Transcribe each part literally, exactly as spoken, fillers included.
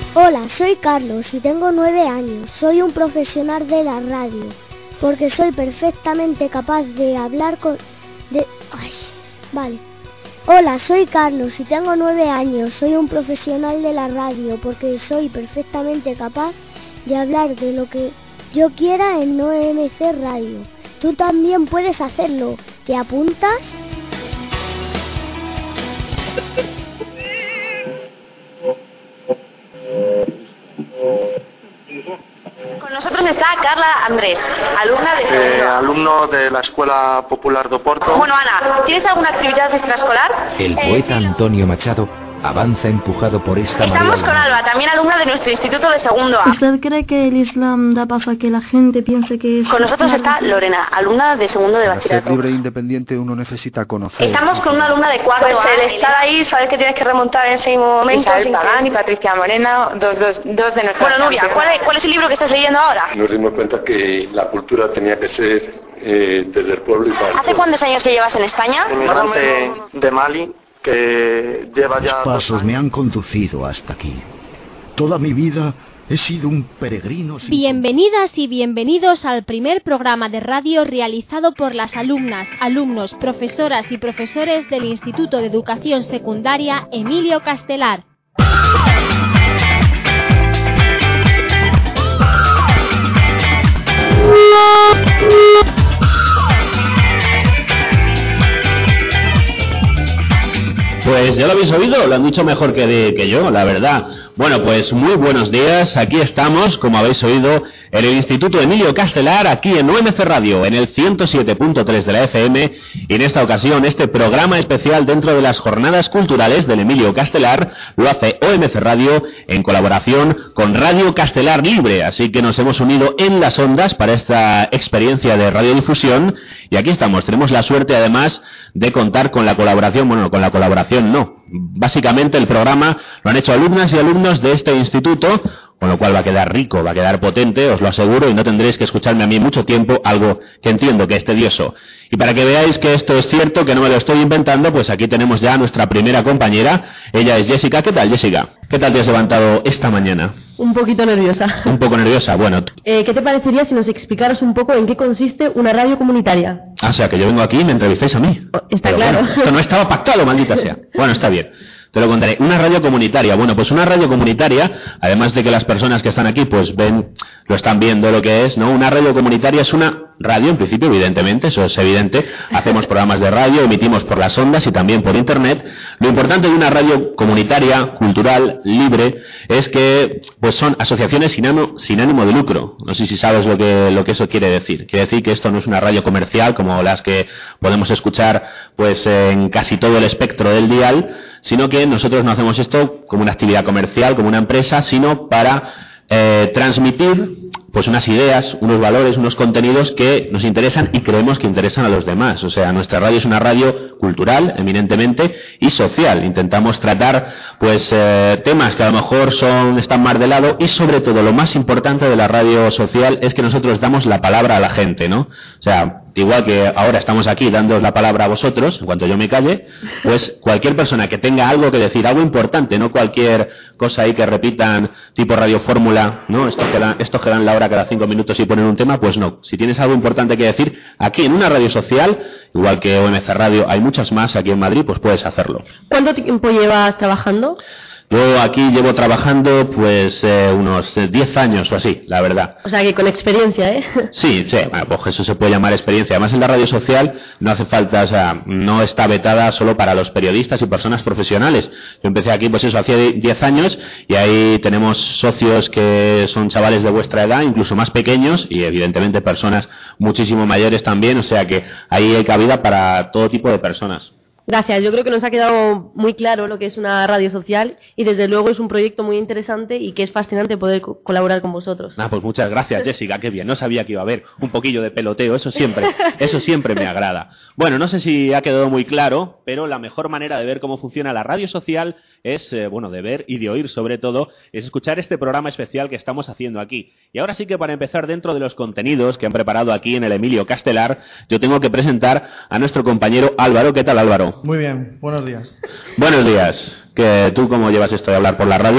Hola, soy Carlos y tengo nueve años. Soy un profesional de la radio, porque soy perfectamente capaz de hablar con... De... Ay, vale. Hola, soy Carlos y tengo nueve años. Soy un profesional de la radio, porque soy perfectamente capaz de hablar de lo que yo quiera en O M C Radio. Tú también puedes hacerlo. ¿Te apuntas? Con nosotros está Carla Andrés, alumna de segundo. Eh, alumno de la Escuela Popular de Oporto. Bueno, Ana, ¿tienes alguna actividad extraescolar? El poeta Eh, sí. Antonio Machado avanza empujado por esta Estamos con María. Alba, también alumna de nuestro instituto de segundo A. ¿Usted cree que el Islam da paso a que la gente piense que es... Con nosotros está Lorena, alumna de segundo de Para ser bachillerato. libre e independiente uno necesita conocer. Estamos con una alumna de cuarto Pues A. el estar ahí, sabes que tienes que remontar en ese momento. Isabel sin Pagán que- y Patricia Moreno, dos, dos, dos de nuestras. Bueno, Nuria, ¿cuál es, ¿cuál es el libro que estás leyendo ahora? Nos dimos cuenta que la cultura tenía que ser eh, desde el pueblo y para el ¿Hace pueblo. cuántos años que llevas en España? Inmigrante de Mali que lleva ya... Los pasos me han conducido hasta aquí. Toda mi vida he sido un peregrino sin... Bienvenidas y bienvenidos al primer programa de radio realizado por las alumnas, alumnos, profesoras y profesores del Instituto de Educación Secundaria Emilio Castelar. Pues ya lo habéis oído, lo han dicho mejor que, de, que yo, la verdad. Bueno, pues muy buenos días, aquí estamos, como habéis oído, en el Instituto Emilio Castelar, aquí en O M C Radio, en el ciento siete punto tres de la F M, y en esta ocasión este programa especial dentro de las jornadas culturales del Emilio Castelar lo hace O M C Radio en colaboración con Radio Castelar Libre, así que nos hemos unido en las ondas para esta experiencia de radiodifusión, y aquí estamos, tenemos la suerte además de contar con la colaboración, bueno, con la colaboración no, básicamente el programa lo han hecho alumnas y alumnos de este instituto, con lo cual va a quedar rico, va a quedar potente, os lo aseguro, y no tendréis que escucharme a mí mucho tiempo, algo que entiendo que es tedioso. Y para que veáis que esto es cierto, que no me lo estoy inventando, pues aquí tenemos ya a nuestra primera compañera, ella es Jessica. ¿Qué tal, Jessica? ¿Qué tal te has levantado esta mañana? Un poquito nerviosa. Un poco nerviosa, bueno. Eh, ¿Qué te parecería si nos explicaras un poco en qué consiste una radio comunitaria? Ah, o sea, que yo vengo aquí y me entrevistáis a mí. Oh, está Pero claro. Bueno, esto no estaba pactado, maldita sea. Bueno, está bien. Te lo contaré. Una radio comunitaria. Bueno, pues una radio comunitaria, además de que las personas que están aquí pues ven, lo están viendo lo que es, ¿no? Una radio comunitaria es una radio, en principio, evidentemente, eso es evidente. Hacemos programas de radio, emitimos por las ondas y también por internet. Lo importante de una radio comunitaria, cultural, libre, es que pues son asociaciones sin ánimo, sin ánimo de lucro. No sé si sabes lo que, lo que eso quiere decir. Quiere decir que esto no es una radio comercial como las que podemos escuchar pues en casi todo el espectro del dial, sino que nosotros no hacemos esto como una actividad comercial, como una empresa, sino para eh, transmitir pues unas ideas, unos valores, unos contenidos que nos interesan y creemos que interesan a los demás. O sea, nuestra radio es una radio cultural, eminentemente, y social. Intentamos tratar pues eh, temas que a lo mejor son están más de lado, y sobre todo lo más importante de la radio social es que nosotros damos la palabra a la gente, ¿no? O sea, igual que ahora estamos aquí dándoos la palabra a vosotros, en cuanto yo me calle, pues cualquier persona que tenga algo que decir, algo importante, no cualquier cosa ahí que repitan tipo Radio Fórmula, ¿no? Estos que dan, estos que dan la hora cada cinco minutos y ponen un tema, pues no. Si tienes algo importante que decir, aquí en una radio social, igual que O M C Radio, hay muchas más aquí en Madrid, pues puedes hacerlo. ¿Cuánto tiempo llevas trabajando? Yo aquí llevo trabajando pues eh, unos diez años o así, la verdad. O sea que con experiencia, ¿eh? Sí, sí, bueno, pues eso se puede llamar experiencia. Además en la radio social no hace falta, o sea, no está vetada solo para los periodistas y personas profesionales. Yo empecé aquí pues eso hace diez años y ahí tenemos socios que son chavales de vuestra edad, incluso más pequeños, y evidentemente personas muchísimo mayores también, o sea que ahí hay cabida para todo tipo de personas. Gracias, yo creo que nos ha quedado muy claro lo que es una radio social y desde luego es un proyecto muy interesante y que es fascinante poder co- colaborar con vosotros. Ah, pues muchas gracias, Jessica, qué bien. No sabía que iba a haber un poquillo de peloteo, eso siempre, eso siempre me agrada. Bueno, no sé si ha quedado muy claro, pero la mejor manera de ver cómo funciona la radio social es, eh, bueno, de ver y de oír sobre todo, es escuchar este programa especial que estamos haciendo aquí. Y ahora sí que para empezar dentro de los contenidos que han preparado aquí en el Emilio Castelar, yo tengo que presentar a nuestro compañero Álvaro. ¿Qué tal, Álvaro? Muy bien, buenos días. Buenos días. ¿Que ¿Tú cómo llevas esto de hablar por la radio?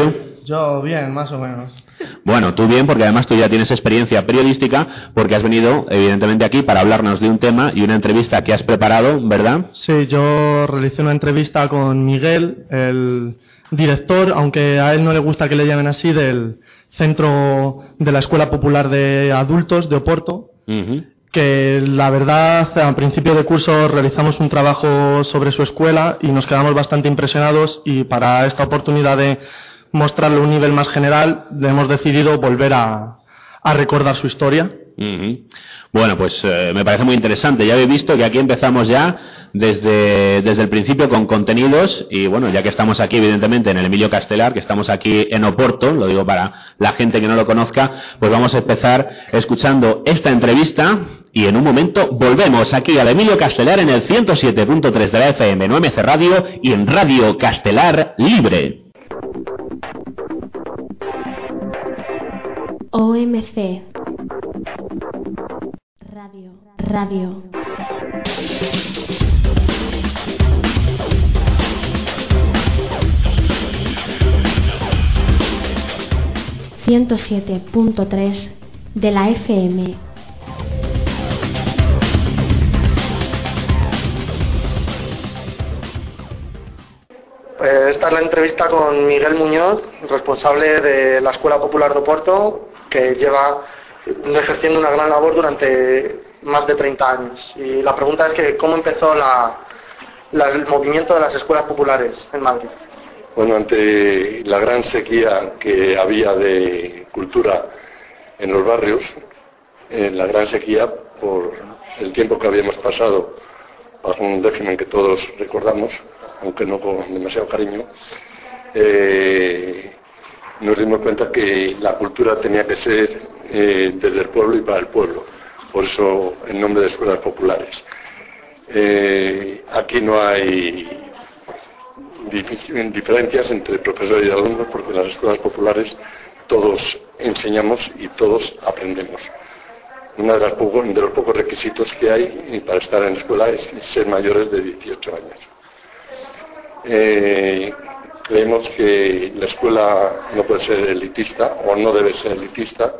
Yo bien, más o menos. Bueno, tú bien, porque además tú ya tienes experiencia periodística, porque has venido, evidentemente, aquí para hablarnos de un tema y una entrevista que has preparado, ¿verdad? Sí, yo realicé una entrevista con Miguel, el director, aunque a él no le gusta que le llamen así, del Centro de la Escuela Popular de Adultos de Oporto, uh-huh. que la verdad, a principio de curso realizamos un trabajo sobre su escuela y nos quedamos bastante impresionados, y para esta oportunidad de mostrarle un nivel más general, hemos decidido volver a, a recordar su historia. Uh-huh. Bueno, pues eh, me parece muy interesante. Ya habéis visto que aquí empezamos ya desde, desde el principio con contenidos, y bueno, ya que estamos aquí evidentemente en el Emilio Castelar, que estamos aquí en Oporto, lo digo para la gente que no lo conozca, pues vamos a empezar escuchando esta entrevista y en un momento volvemos aquí al Emilio Castelar en el ciento siete punto tres de la F M en O M C Radio y en Radio Castelar Libre. O M C Radio Radio ciento siete punto tres de la F M. Eh, esta es la entrevista con Miguel Muñoz, responsable de la Escuela Popular de Oporto, que lleva ejerciendo una gran labor durante más de treinta años. Y la pregunta es que ¿cómo empezó la, la, el movimiento de las escuelas populares en Madrid? Bueno, ante la gran sequía que había de cultura en los barrios, en la gran sequía por el tiempo que habíamos pasado bajo un régimen que todos recordamos, aunque no con demasiado cariño, eh, nos dimos cuenta que la cultura tenía que ser eh, desde el pueblo y para el pueblo. Por eso el nombre de escuelas populares. Eh, aquí no hay diferencias entre profesores y alumnos, porque en las escuelas populares todos enseñamos y todos aprendemos. Uno de, de los pocos requisitos que hay para estar en la escuela es ser mayores de dieciocho años. Eh, creemos que la escuela no puede ser elitista o no debe ser elitista,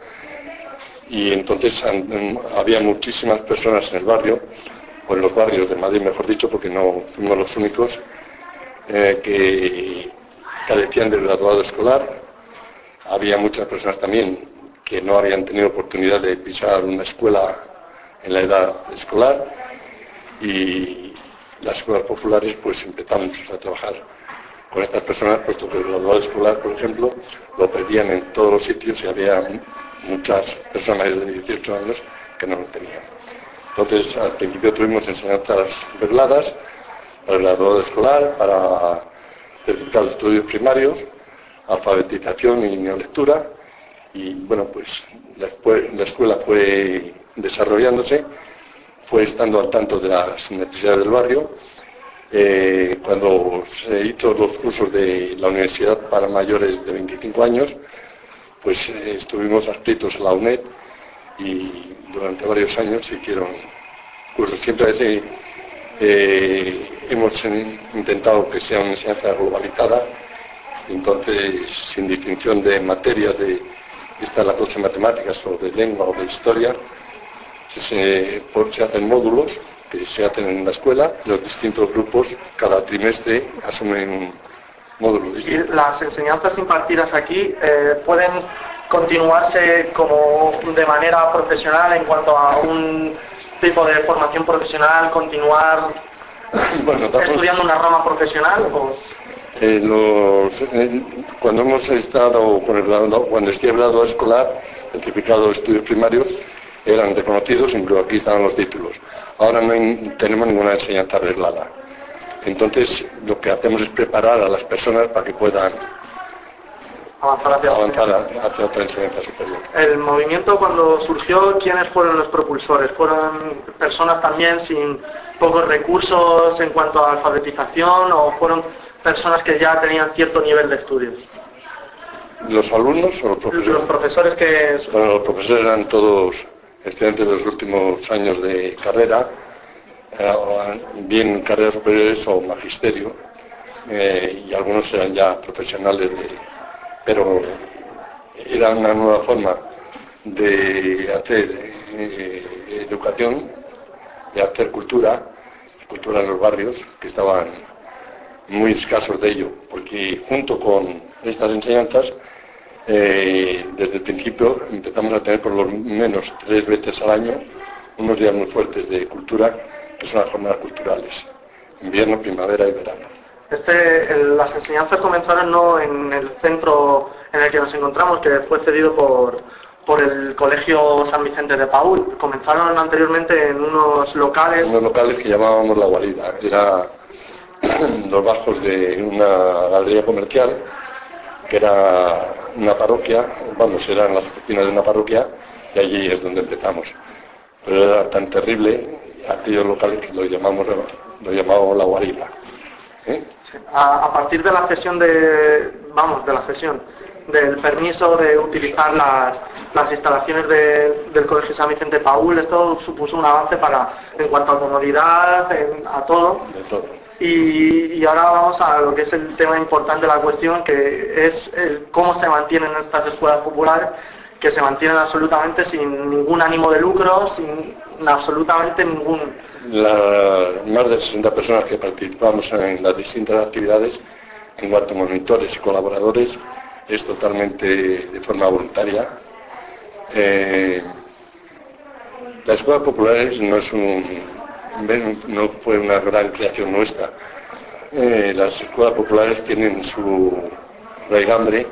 y entonces había muchísimas personas en el barrio, o en los barrios de Madrid mejor dicho, porque no fuimos los únicos, eh, que carecían del graduado escolar. Había muchas personas también que no habían tenido oportunidad de pisar una escuela en la edad escolar, y las escuelas populares pues empezamos a trabajar con estas personas, puesto que el graduado escolar, por ejemplo, lo pedían en todos los sitios y había muchas personas de dieciocho años que no lo tenían. Entonces, al principio tuvimos enseñanzas regladas para el graduado escolar, para certificar los estudios primarios, alfabetización y neolectura, y bueno, pues después la escuela fue desarrollándose, fue estando al tanto de las necesidades del barrio. Eh, cuando se hizo los cursos de la universidad para mayores de veinticinco años, pues eh, estuvimos adscritos a la UNED, y durante varios años se hicieron cursos. Siempre así, eh, hemos intentado que sea una enseñanza globalizada, entonces sin distinción de materias, de esta es la clase de matemáticas o de lengua o de historia, se, por, se hacen módulos que se hacen en la escuela. Los distintos grupos cada trimestre asumen un módulo distinto. ¿Y las enseñanzas impartidas aquí eh, pueden continuarse como de manera profesional en cuanto a un tipo de formación profesional, continuar bueno, estudiando una rama profesional? O... Eh, los, eh, cuando hemos estado con el graduado, cuando estoy graduado escolar, certificado de estudios primarios, eran reconocidos, incluso aquí estaban los títulos. Ahora no hay, tenemos ninguna enseñanza arreglada. Entonces, lo que hacemos es preparar a las personas para que puedan avanzar hacia, avanzar hacia, hacia otra enseñanza superior. El movimiento, cuando surgió, ¿quiénes fueron los propulsores? ¿Fueron personas también sin pocos recursos en cuanto a alfabetización, o fueron personas que ya tenían cierto nivel de estudios? ¿Los alumnos o los profesores? Los profesores que... Bueno, los profesores eran todos estudiantes de los últimos años de carrera, eh, bien carreras superiores o magisterio, eh, y algunos eran ya profesionales de, pero era una nueva forma de hacer eh, educación, de hacer cultura, cultura en los barrios, que estaban muy escasos de ello, porque junto con estas enseñanzas, eh, desde el principio empezamos a tener por lo menos tres veces al año unos días muy fuertes de cultura, que son las jornadas culturales, invierno, primavera y verano. Este, el, las enseñanzas comenzaron no en el centro en el que nos encontramos, que fue cedido por, por el Colegio San Vicente de Paúl. Comenzaron anteriormente en unos locales... Unos locales que llamábamos La Guarida. Era los bajos de una galería comercial, que era una parroquia, vamos, eran las oficinas de una parroquia, y allí es donde empezamos. Pero era tan terrible aquellos locales que lo llamamos, lo llamamos La Guarida. ¿Eh? A, a partir de la cesión de, vamos, de la cesión del permiso de utilizar las, las instalaciones de, del Colegio San Vicente de Paúl, esto supuso un avance para, en cuanto a comodidad, en, a todo. De todo. Y, y ahora vamos a lo que es el tema importante de la cuestión, que es el, cómo se mantienen estas escuelas populares, que se mantienen absolutamente sin ningún ánimo de lucro, sin absolutamente ningún... La, más de sesenta personas que participamos en las distintas actividades, en cuanto a monitores y colaboradores, es totalmente de forma voluntaria. Eh, las escuelas populares no es un, no fue una gran creación nuestra. Eh, las escuelas populares tienen su raigambre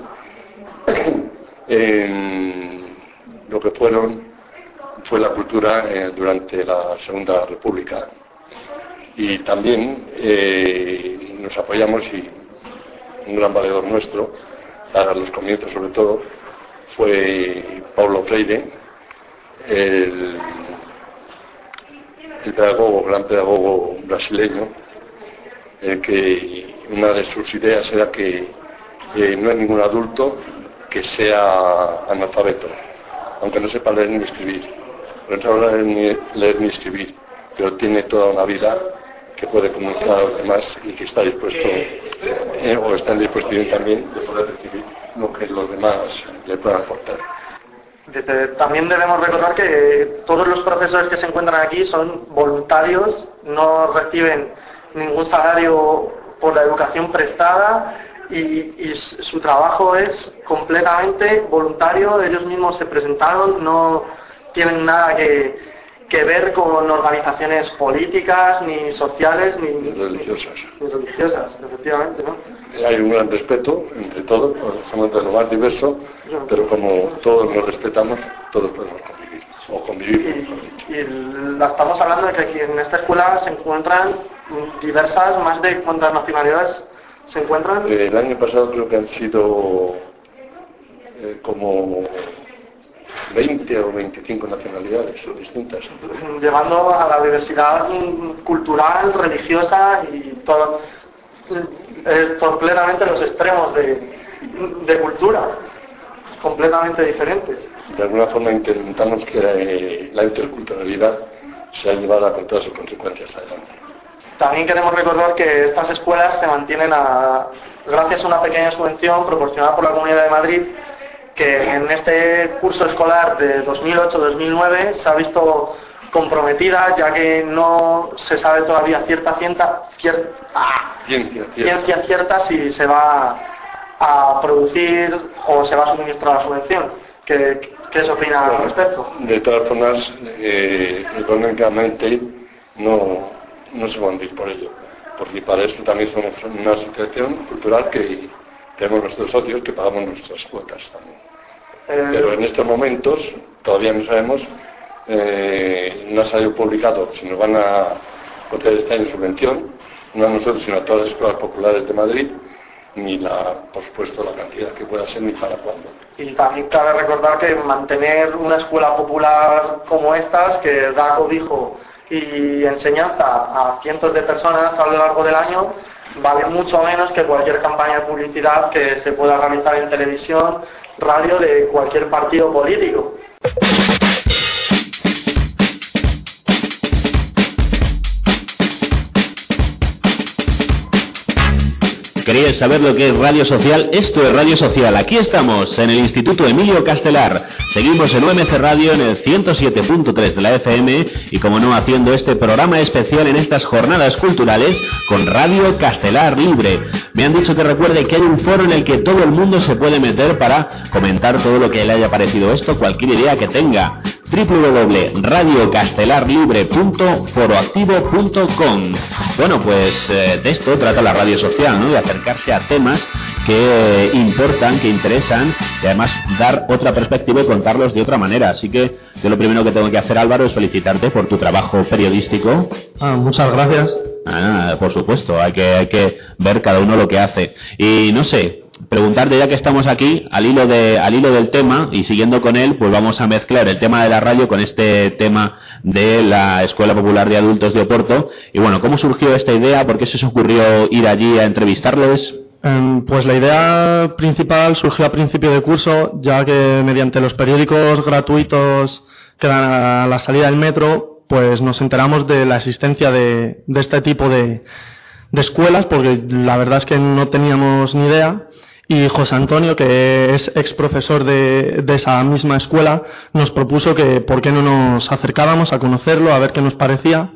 en lo que fueron fue la cultura eh, durante la Segunda República, y también eh, nos apoyamos, y un gran valedor nuestro para los comienzos sobre todo fue Paulo Freire, el, el pedagogo, gran pedagogo brasileño, el que una de sus ideas era que eh, no hay ningún adulto que sea analfabeto, aunque no sepa leer ni escribir. No sabe leer ni, leer ni escribir, pero tiene toda una vida que puede comunicar a los demás y que está dispuesto, eh, o está en disposición también de poder recibir lo que los demás le puedan aportar. Dice, también debemos recordar que todos los profesores que se encuentran aquí son voluntarios, no reciben ningún salario por la educación prestada, y, y su trabajo es completamente voluntario. Ellos mismos se presentaron, no tienen nada que, que ver con organizaciones políticas, ni sociales, ni, ni religiosas. Ni religiosas, efectivamente, ¿no? Hay un gran respeto entre todos, somos de lo más diverso, pero como todos nos respetamos, todos podemos convivir, o convivir. Y, y la, estamos hablando de que aquí en esta escuela se encuentran diversas, más de cuántas nacionalidades se encuentran. Eh, el año pasado creo que han sido eh, como veinte o veinticinco nacionalidades distintas. Llevando a la diversidad cultural, religiosa y todo, eh, completamente los extremos de, de cultura, completamente diferentes. De alguna forma intentamos que eh, la interculturalidad sea llevada con todas sus consecuencias adelante. También queremos recordar que estas escuelas se mantienen a, gracias a una pequeña subvención proporcionada por la Comunidad de Madrid, que en este curso escolar de dos mil ocho dos mil nueve se ha visto comprometida, ya que no se sabe todavía cierta, cierta, cierta, ah, ciencia, cierta. ciencia cierta si se va a producir o se va a suministrar la subvención. ¿Qué, qué se opina al respecto? De todas formas, eh, económicamente no, no se van a ir por ello, porque para eso también somos una asociación cultural que tenemos nuestros socios que pagamos nuestras cuotas también. Eh, Pero en estos momentos todavía no sabemos, eh, no ha salido publicado si nos van a conceder este año subvención, no a nosotros sino a todas las escuelas populares de Madrid, ni la, por supuesto, la cantidad que pueda ser ni para cuándo. Y también cabe recordar que mantener una escuela popular como estas, que da cobijo y enseñanza a cientos de personas a lo largo del año, vale mucho menos que cualquier campaña de publicidad que se pueda realizar en televisión, radio, de cualquier partido político. ¿Queríais saber lo que es Radio Social? Esto es Radio Social. Aquí estamos, en el Instituto Emilio Castelar. Seguimos en U M C Radio en el ciento siete punto tres de la F M y, como no, haciendo este programa especial en estas jornadas culturales con Radio Castelar Libre. Me han dicho que recuerde que hay un foro en el que todo el mundo se puede meter para comentar todo lo que le haya parecido esto, cualquier idea que tenga. doble u doble u doble punto radio castelar libre punto foroactivo punto com. Bueno, pues eh, de esto trata la radio social, ¿no? De acercarse a temas que importan, que interesan, y además dar otra perspectiva y contarlos de otra manera. Así que yo lo primero que tengo que hacer, Álvaro, es felicitarte por tu trabajo periodístico. Ah, muchas gracias. Ah, por supuesto, hay que, hay que ver cada uno lo que hace. Y no sé, preguntarte, ya que estamos aquí, al hilo de, al hilo del tema, y siguiendo con él, pues vamos a mezclar el tema de la radio con este tema de la Escuela Popular de Adultos de Oporto. Y bueno, ¿cómo surgió esta idea? ¿Por qué se os ocurrió ir allí a entrevistarles? Um, pues la idea principal surgió a principio de curso, ya que mediante los periódicos gratuitos que dan a la salida del metro, pues nos enteramos de la existencia de, de este tipo de, de escuelas, porque la verdad es que no teníamos ni idea. Y José Antonio, que es ex profesor de, de esa misma escuela, nos propuso que por qué no nos acercábamos a conocerlo, a ver qué nos parecía.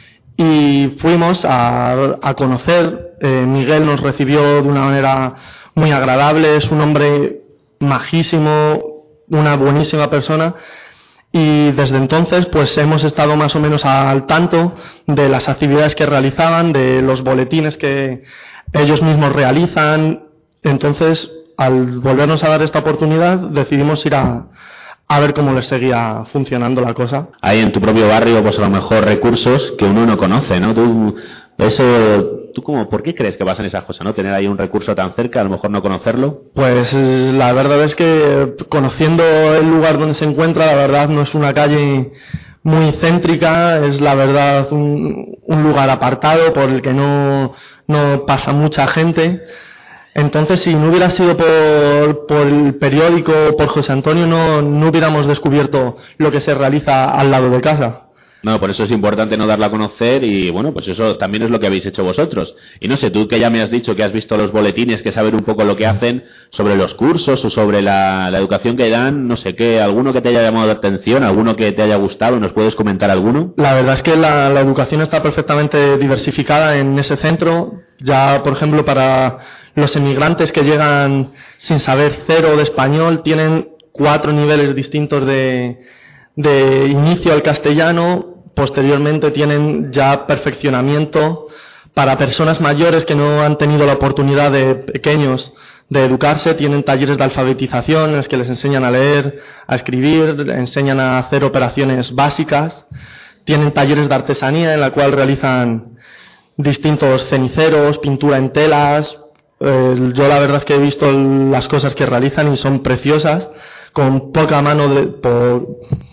Y fuimos a, a conocer. eh, Miguel nos recibió de una manera muy agradable, es un hombre majísimo, una buenísima persona. Y desde entonces pues hemos estado más o menos al tanto de las actividades que realizaban, de los boletines que ellos mismos realizan. Entonces, al volvernos a dar esta oportunidad, decidimos ir a, a ver cómo les seguía funcionando la cosa. Hay en tu propio barrio, pues a lo mejor recursos que uno no conoce, ¿no? Tú, eso, ¿tú cómo, por qué crees que pasan esas cosas, no? Tener ahí un recurso tan cerca, a lo mejor no conocerlo. Pues la verdad es que conociendo el lugar donde se encuentra, la verdad no es una calle muy céntrica, es la verdad un, un lugar apartado por el que no, no pasa mucha gente. Entonces, si no hubiera sido por, por el periódico, por José Antonio, no, no hubiéramos descubierto lo que se realiza al lado de casa. No, por eso es importante no darla a conocer y, bueno, pues eso también es lo que habéis hecho vosotros. Y no sé, tú que ya me has dicho que has visto los boletines, que saber un poco lo que hacen sobre los cursos o sobre la, la educación que dan, no sé qué, alguno que te haya llamado la atención, alguno que te haya gustado, ¿nos puedes comentar alguno? La verdad es que la, la educación está perfectamente diversificada en ese centro. Ya, por ejemplo, para los emigrantes que llegan sin saber cero de español, tienen cuatro niveles distintos de, de inicio al castellano. Posteriormente tienen ya perfeccionamiento para personas mayores que no han tenido la oportunidad de pequeños de educarse. Tienen talleres de alfabetización en los que les enseñan a leer, a escribir, les enseñan a hacer operaciones básicas. Tienen talleres de artesanía en la cual realizan distintos ceniceros, pintura en telas. Eh, yo la verdad es que he visto las cosas que realizan y son preciosas. Con poca mano de... Por,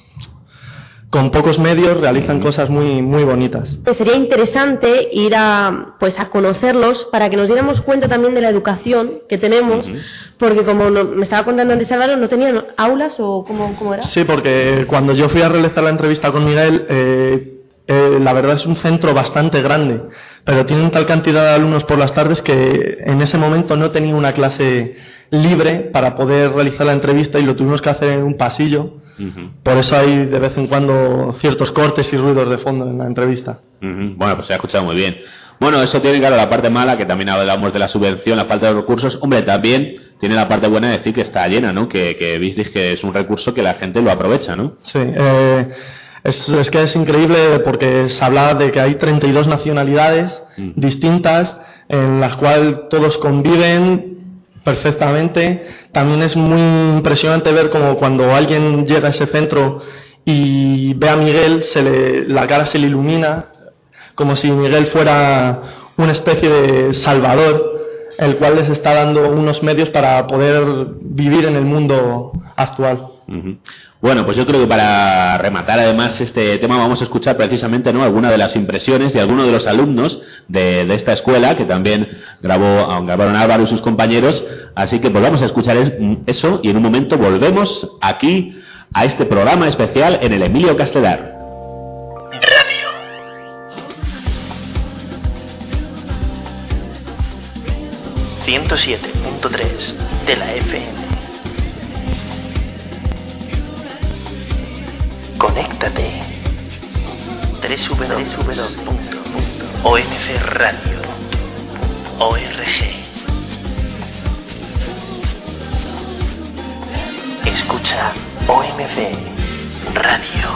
con pocos medios realizan cosas muy muy bonitas. Pues sería interesante ir a pues a conocerlos para que nos diéramos cuenta también de la educación que tenemos, uh-huh. Porque como no, me estaba contando antes Álvaro, ¿no tenían aulas o cómo, cómo era? Sí, porque cuando yo fui a realizar la entrevista con Miguel, eh, eh, la verdad es un centro bastante grande, pero tienen tal cantidad de alumnos por las tardes que en ese momento no tenía una clase libre para poder realizar la entrevista y lo tuvimos que hacer en un pasillo. Uh-huh. Por eso hay de vez en cuando ciertos cortes y ruidos de fondo en la entrevista. Uh-huh. Bueno, pues se ha escuchado muy bien. Bueno, eso tiene, claro, la parte mala, que también hablamos de la subvención, la falta de recursos. Hombre, también tiene la parte buena de decir que está llena, ¿no? Que, que visteis que es un recurso que la gente lo aprovecha, ¿no? Sí, eh, es, es que es increíble porque se habla de que hay treinta y dos nacionalidades uh-huh. distintas en las cuales todos conviven perfectamente. También es muy impresionante ver como cuando alguien llega a ese centro y ve a Miguel, se le, la cara se le ilumina, como si Miguel fuera una especie de salvador, el cual les está dando unos medios para poder vivir en el mundo actual. Uh-huh. Bueno, pues yo creo que para rematar además este tema vamos a escuchar precisamente, ¿no?, alguna de las impresiones de algunos de los alumnos de, de esta escuela, que también grabó, grabaron Álvaro y sus compañeros. Así que pues vamos a escuchar eso y en un momento volvemos aquí a este programa especial en el Emilio Castelar. ciento siete punto tres de la F M. Conéctate. doble u doble u doble u punto o m f radio punto org. Escucha O M C Radio.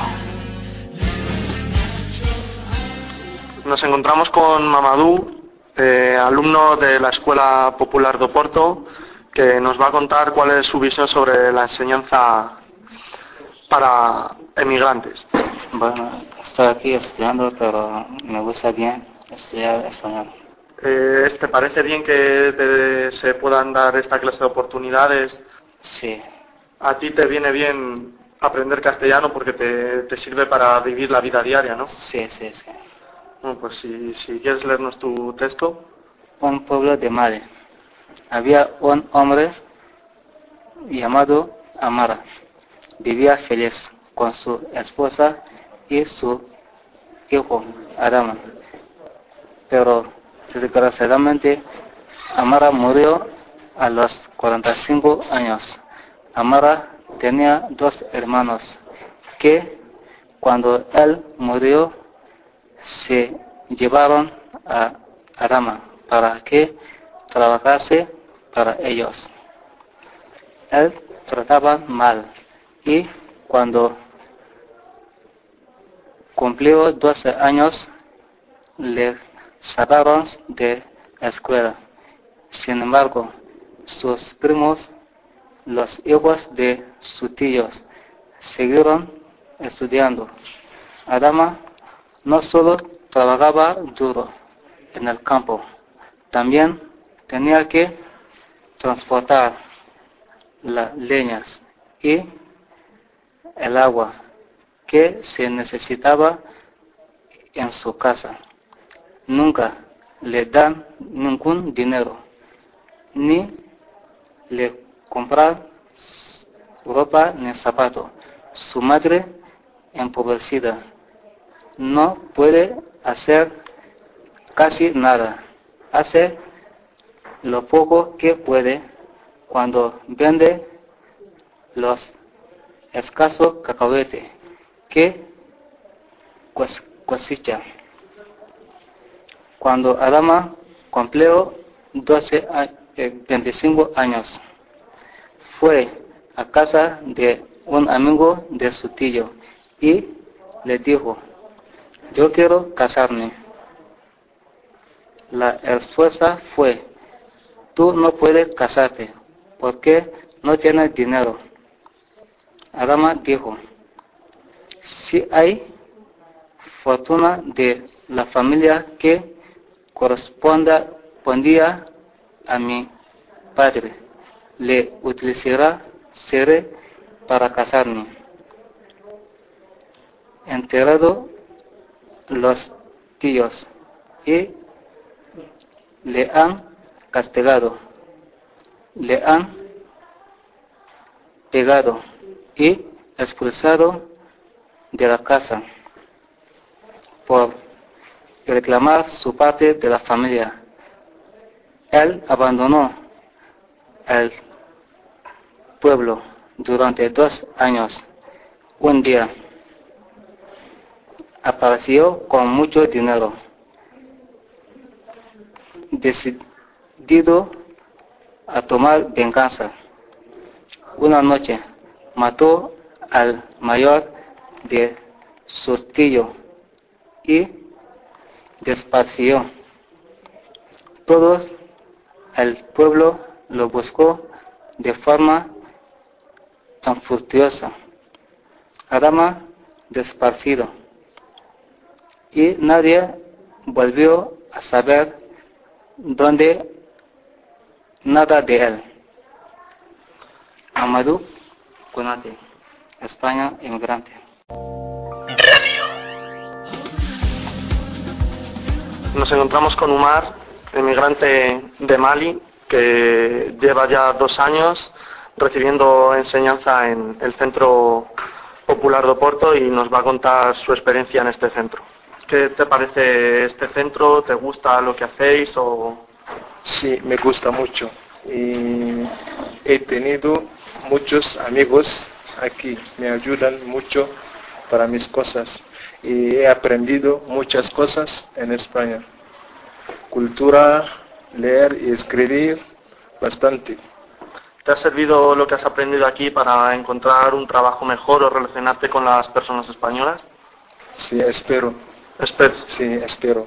Nos encontramos con Mamadou, eh, alumno de la Escuela Popular de Oporto, que nos va a contar cuál es su visión sobre la enseñanza para emigrantes. Bueno, estoy aquí estudiando, pero me gusta bien estudiar español. Eh, ¿Te parece bien que te, se puedan dar esta clase de oportunidades? Sí. ¿A ti te viene bien aprender castellano porque te, te sirve para vivir la vida diaria, no? Sí, sí, sí. Bueno, pues si, si quieres leernos tu texto. Un pueblo de Mali. Había un hombre llamado Amara. Vivía feliz con su esposa y su hijo Adama. Pero desgraciadamente Amara murió a los cuarenta y cinco años. Amara tenía dos hermanos que cuando él murió se llevaron a Adama para que trabajase para ellos. Él trataba mal y cuando cumplió doce años le sacaron de la escuela. Sin embargo, sus primos, los hijos de sus tíos, siguieron estudiando. Adama no solo trabajaba duro en el campo, también tenía que transportar las leñas y el agua que se necesitaba en su casa. Nunca le dan ningún dinero, ni le comprar ropa ni zapato. Su madre, empobrecida, no puede hacer casi nada. Hace lo poco que puede cuando vende los escasos cacahuetes que cosecha. Cuando Adama cumplió doce, veinticinco años, fue a casa de un amigo de su tío y le dijo: yo quiero casarme. La respuesta fue: tú no puedes casarte porque no tienes dinero. Adama dijo: si hay fortuna de la familia que correspondía a mi padre, le utilizará seré para casarme. Enterrado los tíos y le han castigado, le han pegado y expulsado de la casa por reclamar su parte de la familia. Él abandonó el pueblo durante dos años. Un día apareció con mucho dinero. Decidido a tomar venganza, una noche mató al mayor de sus tíos y despació. Todo el pueblo lo buscó de forma angustiosa. Adama desparcido y nadie volvió a saber dónde nada de él. Amadou Konate, España, inmigrante. Nos encontramos con Umar, emigrante de Mali, que lleva ya dos años recibiendo enseñanza en el Centro Popular de Oporto y nos va a contar su experiencia en este centro. ¿Qué te parece este centro? ¿Te gusta lo que hacéis o Sí, me gusta mucho. Y he tenido muchos amigos aquí, me ayudan mucho para mis cosas. Y he aprendido muchas cosas en España. Cultura, leer y escribir bastante. ¿Te ha servido lo que has aprendido aquí para encontrar un trabajo mejor o relacionarte con las personas españolas? Sí, espero. Espero. Sí, espero.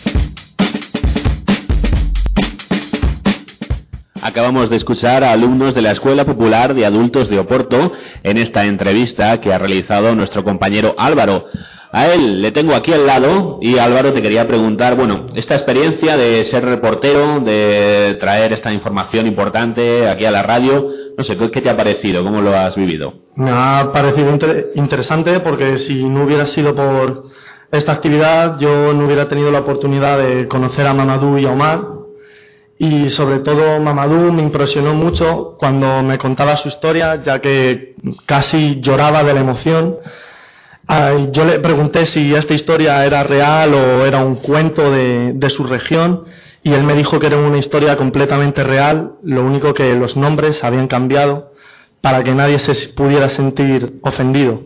Acabamos de escuchar a alumnos de la Escuela Popular de Adultos de Oporto en esta entrevista que ha realizado nuestro compañero Álvaro. A él le tengo aquí al lado y Álvaro, te quería preguntar, bueno, esta experiencia de ser reportero, de traer esta información importante aquí a la radio, no sé, ¿qué te ha parecido? ¿Cómo lo has vivido? Me ha parecido inter- interesante porque si no hubiera sido por esta actividad yo no hubiera tenido la oportunidad de conocer a Mamadou y a Omar, y sobre todo Mamadou me impresionó mucho cuando me contaba su historia, ya que casi lloraba de la emoción. Uh, yo le pregunté si esta historia era real o era un cuento de, de su región y él me dijo que era una historia completamente real, lo único que los nombres habían cambiado para que nadie se pudiera sentir ofendido.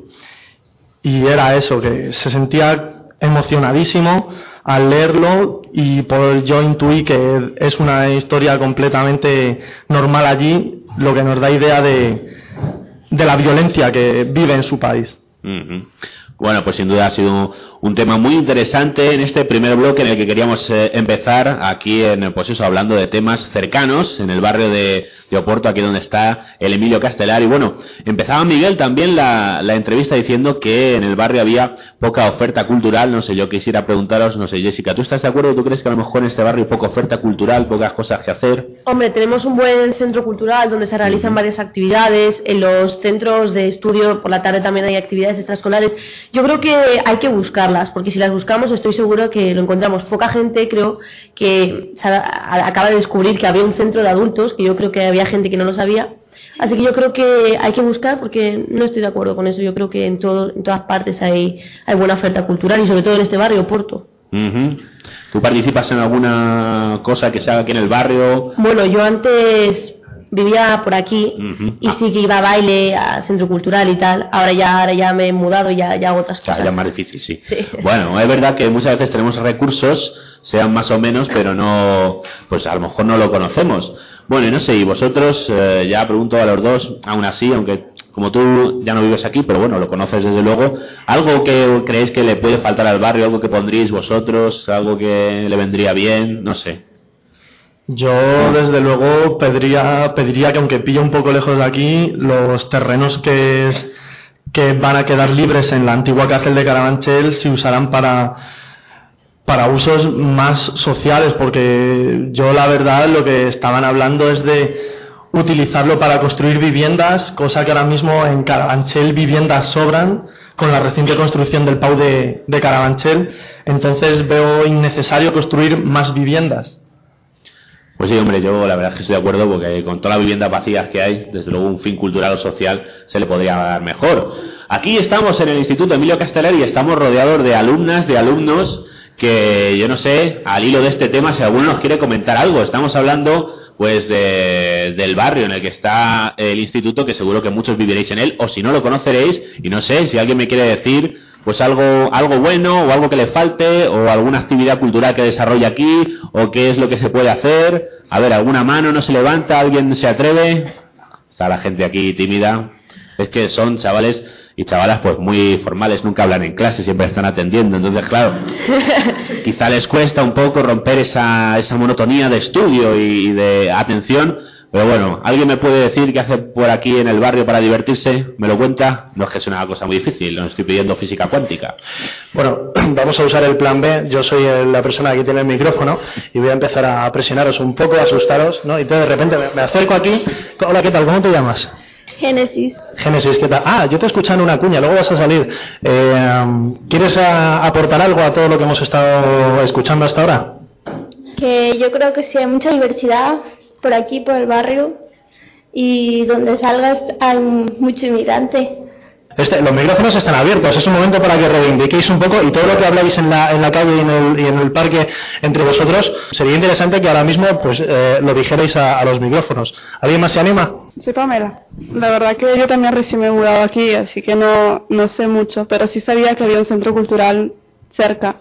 Y era eso, que se sentía emocionadísimo al leerlo y por yo intuí que es una historia completamente normal allí, lo que nos da idea de, de la violencia que vive en su país. Uh-huh. Bueno, pues sin duda ha sido un tema muy interesante en este primer bloque en el que queríamos eh, empezar aquí en, pues eso, hablando de temas cercanos en el barrio de, de Oporto, aquí donde está el Emilio Castelar. Y bueno, empezaba Miguel también la, la entrevista diciendo que en el barrio había poca oferta cultural. No sé, yo quisiera preguntaros, no sé, Jessica, ¿tú estás de acuerdo? ¿Tú crees que a lo mejor en este barrio hay poca oferta cultural, pocas cosas que hacer? Hombre, tenemos un buen centro cultural donde se realizan uh-huh. varias actividades. En los centros de estudio por la tarde también hay actividades extraescolares. Yo creo que hay que buscarlas, porque si las buscamos estoy seguro que lo encontramos. Poca gente creo que acaba de descubrir que había un centro de adultos, que yo creo que había gente que no lo sabía. Así que yo creo que hay que buscar, porque no estoy de acuerdo con eso. Yo creo que en, todo, en todas partes hay, hay buena oferta cultural y sobre todo en este barrio, Oporto. Uh-huh. ¿Tú participas en alguna cosa que se haga aquí en el barrio? Bueno, yo antes vivía por aquí uh-huh. y sí que iba a baile, al centro cultural y tal. Ahora ya ahora ya me he mudado y ya, ya hago otras cosas. O sea, ya es más difícil, sí. sí. Bueno, es verdad que muchas veces tenemos recursos, sean más o menos, pero no, pues a lo mejor no lo conocemos. Bueno, y no sé, y vosotros, eh, ya pregunto a los dos, aún así, aunque como tú ya no vives aquí, pero bueno, lo conoces desde luego, ¿algo que creéis que le puede faltar al barrio, algo que pondríais vosotros, algo que le vendría bien? No sé. Yo desde luego pediría, pediría que aunque pille un poco lejos de aquí, los terrenos que, es, que van a quedar libres en la antigua cárcel de Carabanchel se usarán para, para usos más sociales, porque yo la verdad lo que estaban hablando es de utilizarlo para construir viviendas, cosa que ahora mismo en Carabanchel viviendas sobran con la reciente construcción del P A U de, de Carabanchel, entonces veo innecesario construir más viviendas. Pues sí, hombre, yo la verdad es que estoy de acuerdo, porque con todas las viviendas vacías que hay, desde luego un fin cultural o social se le podría dar mejor. Aquí estamos en el Instituto Emilio Castelar y estamos rodeados de alumnas, de alumnos, que yo no sé, al hilo de este tema, si alguno nos quiere comentar algo. Estamos hablando pues de, del barrio en el que está el instituto, que seguro que muchos viviréis en él, o si no lo conoceréis, y no sé, si alguien me quiere decir pues algo algo bueno o algo que le falte, o alguna actividad cultural que desarrolle aquí, o qué es lo que se puede hacer. A ver, alguna mano no se levanta, alguien se atreve. Está la gente aquí tímida. Es que son chavales y chavalas pues muy formales, nunca hablan en clase, siempre están atendiendo, entonces claro, quizá les cuesta un poco romper esa, esa monotonía de estudio y, y de atención. Pero bueno, ¿alguien me puede decir qué hace por aquí en el barrio para divertirse? ¿Me lo cuenta? No es que sea una cosa muy difícil, no estoy pidiendo física cuántica. Bueno, vamos a usar el plan B. Yo soy la persona que tiene el micrófono y voy a empezar a presionaros un poco, a asustaros, ¿no? Y entonces de repente me, me acerco aquí. Hola, ¿qué tal? ¿Cómo te llamas? Génesis. Génesis, ¿qué tal? Ah, yo te he escuchado en una cuña, luego vas a salir. Eh, ¿Quieres a, aportar algo a todo lo que hemos estado escuchando hasta ahora? Que yo creo que sí hay mucha diversidad por aquí, por el barrio, y donde salgas hay mucho inmigrante. Este, los micrófonos están abiertos, es un momento para que reivindiquéis un poco y todo lo que habláis en la, en la calle y en, el, y en el parque entre vosotros, sería interesante que ahora mismo pues eh, lo dijerais a, a los micrófonos. ¿Alguien más se anima? Soy Pamela. La verdad que yo también recién me he mudado aquí, así que no, no sé mucho, pero sí sabía que había un centro cultural cerca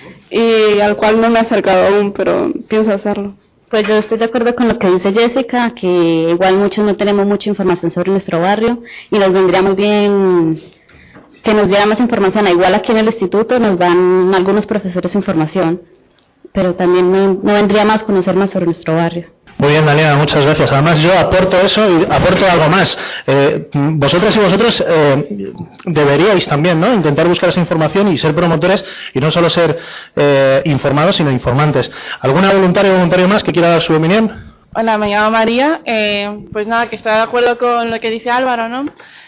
y al cual no me he acercado aún, pero pienso hacerlo. Pues yo estoy de acuerdo con lo que dice Jessica, que igual muchos no tenemos mucha información sobre nuestro barrio y nos vendría muy bien que nos diera más información. Igual aquí en el instituto nos dan algunos profesores información, pero también no, no vendría más conocer más sobre nuestro barrio. Muy bien, Daniela, muchas gracias. Además yo aporto eso y aporto algo más. Eh, vosotras y vosotros eh, deberíais también, ¿no?, intentar buscar esa información y ser promotores y no solo ser eh, informados, sino informantes. ¿Alguna voluntaria o voluntario más que quiera dar su opinión? Hola, me llamo María. Eh, pues nada, que estoy de acuerdo con lo que dice Álvaro, ¿no?,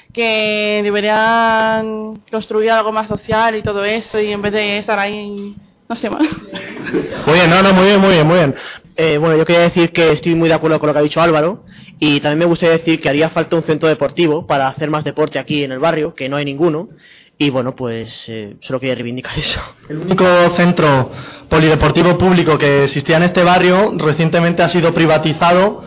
que deberían construir algo más social y todo eso y en vez de estar ahí, no sé más. Muy bien, no, no, muy bien, muy bien, muy bien. Eh, bueno, yo quería decir que estoy muy de acuerdo con lo que ha dicho Álvaro y también me gustaría decir que haría falta un centro deportivo para hacer más deporte aquí en el barrio, que no hay ninguno, y bueno, pues eh, solo quería reivindicar eso. El único centro polideportivo público que existía en este barrio recientemente ha sido privatizado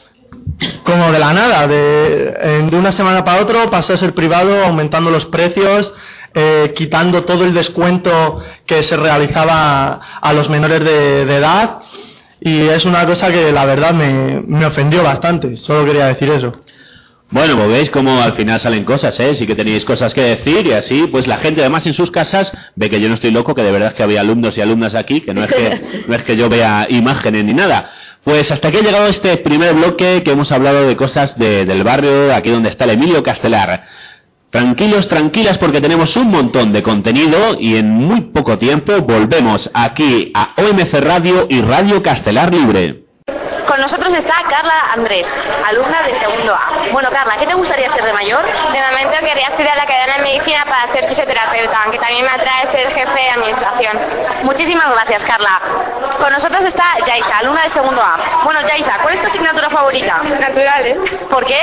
como de la nada, de, de una semana para otra pasó a ser privado, aumentando los precios, eh, quitando todo el descuento que se realizaba a los menores de, de edad. Y es una cosa que la verdad me, me ofendió bastante, solo quería decir eso. Bueno, pues veis cómo al final salen cosas, ¿eh? Sí que tenéis cosas que decir y así, pues la gente además en sus casas ve que yo no estoy loco, que de verdad que había alumnos y alumnas aquí, que no es que, no es que yo vea imágenes ni nada. Pues hasta aquí ha llegado este primer bloque que hemos hablado de cosas de, del barrio, aquí donde está el Emilio Castelar. Tranquilos, tranquilas, porque tenemos un montón de contenido y en muy poco tiempo volvemos aquí a O M C Radio y Radio Castelar Libre. Con nosotros está Carla Andrés, alumna de segundo A. Bueno, Carla, ¿qué te gustaría ser de mayor? De momento quería estudiar la carrera de medicina para ser fisioterapeuta, aunque también me atrae ser jefe de administración. Muchísimas gracias, Carla. Con nosotros está Yaisa, alumna de segundo A. Bueno, Yaisa, ¿cuál es tu asignatura favorita? Naturales. ¿Por qué?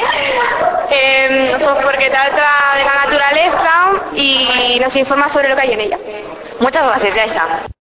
Eh, pues porque trata de la naturaleza y nos informa sobre lo que hay en ella. Muchas gracias, Yaisa.